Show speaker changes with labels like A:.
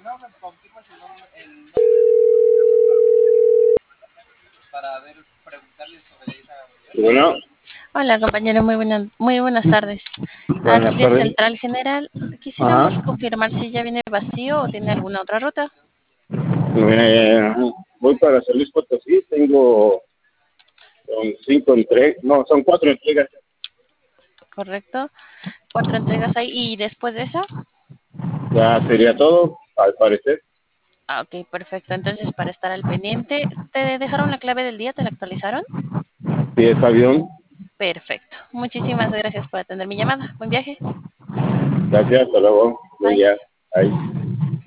A: Bueno,
B: Hola, compañero, muy buenas tardes.
A: buenas
B: Aquí es
A: tardes.
B: Central General. Quisiéramos
A: Ajá.
B: confirmar si ya viene vacío o tiene alguna otra ruta.
A: Eh, Voy para San Luis Potosí. Son 5 entregas. No, son 4 entregas.
B: ¿Correcto? 4 entregas ahí. ¿Y después de eso?
A: Ya sería todo, al parecer.
B: Ah, ok, perfecto. Entonces, para estar al pendiente, ¿te dejaron la clave del día? ¿Te la actualizaron?
A: Sí, está bien.
B: Perfecto. Muchísimas gracias por atender mi llamada. Buen viaje.
A: Gracias, hasta luego. Buen
B: Bye.
A: día. Ahí.